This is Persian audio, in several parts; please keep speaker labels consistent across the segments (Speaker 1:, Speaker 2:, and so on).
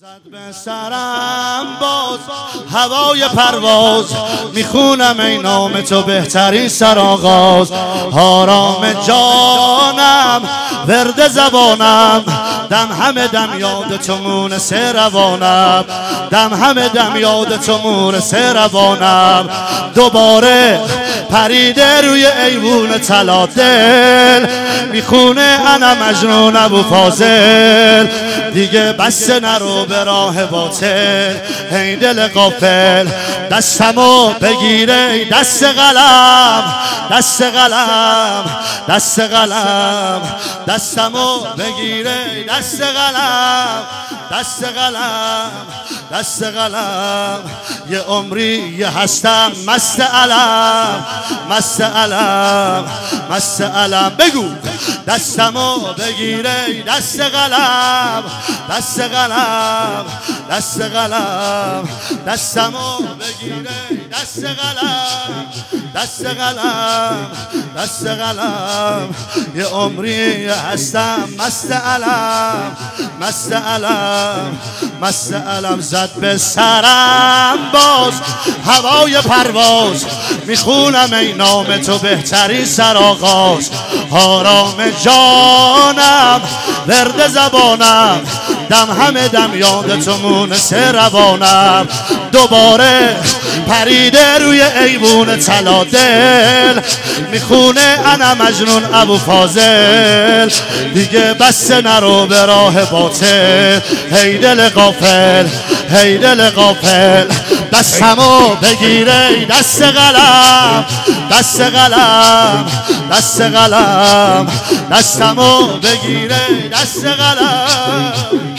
Speaker 1: زد به سرم باز هوای پرواز، میخونم ای نام تو بهترین سرآغاز. آرام جانم ورد زبانم، دم همه دم یاد تو مونس روانم، دم همه دم یاد تو مونس روانم. دوباره پریده روی ایوون طلا دل، میخونه انا مجنون ابو فاضل. دیگه بس نرو به راه باطل ای دل غافل، دستمو بگیره دست قلم، دست قلم، دست قلم، دستمو بگیره دست قلم، دست قلم، دست قلم. یه عمری یه هستم مست علم، مست علم، مست علم. بگو دستمو بگیره دست قلم، دست قلم، دست قلم، دستمو بگیره دست قلم، دست قلم، دست قلم. یه عمری هستم مست علم، مست علم، مست علم. زد به سرم باز هوای پرواز، میخونم ای نام تو بهترین سرآغاز. آرام جانم ورد زبانم، دم همه دم یاد تو مونس روانم. دوباره پریده روی ایوون طلا دل، میخونه انا مجنون ابو فاضل. دیگه بس نرو به راه باطل ای دل غافل، ای دل غافل. دستمو بگیره دست قلم، دست قلم، دست قلم، دستمو بگیره دست قلم.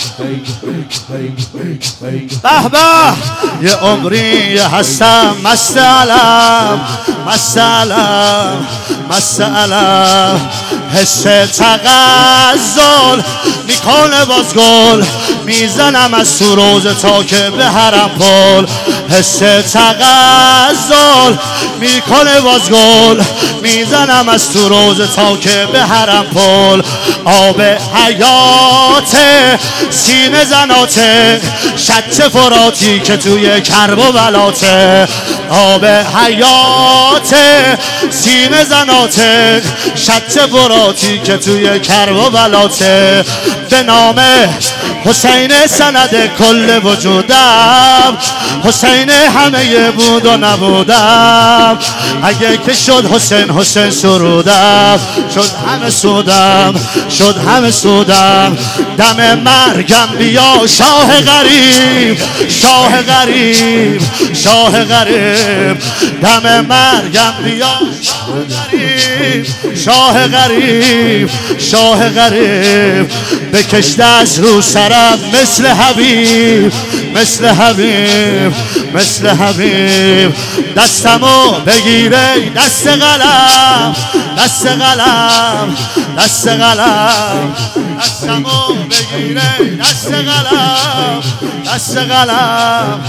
Speaker 1: به به یه عمری هستم مست علم، مست علم، مست علم. حس تغزل میکنه باز گل، میزنم از تو روز تا که به حرم پل. حس تغزل میکنه باز گل، میزنم از تو روز تا که به حرم پل. آب حیات سینه زناته، شط فراتی که توی کرب و بلاته. آب حیات سینه زناته، شط فراتی که توی کرب و بلاته. به نام حسین سند کل وجودم، حسین همه بود و نبودم. اگه که شد حسین حسین سرودم، شد همه سودم، شد همه سودم. دم مرگم بیا شاه غریب، شاه غریب، شاه غریب. دم مرگم بیا شاه غریب، شاه غریب، شاه غریب. بکش از رو سرم مثل حبیب، مثل حبیب، مثل حبیب. دستمو بگیره دست قلم، دست قلم، دست قلم، دستمو بگیره دست قلم، دست قلم.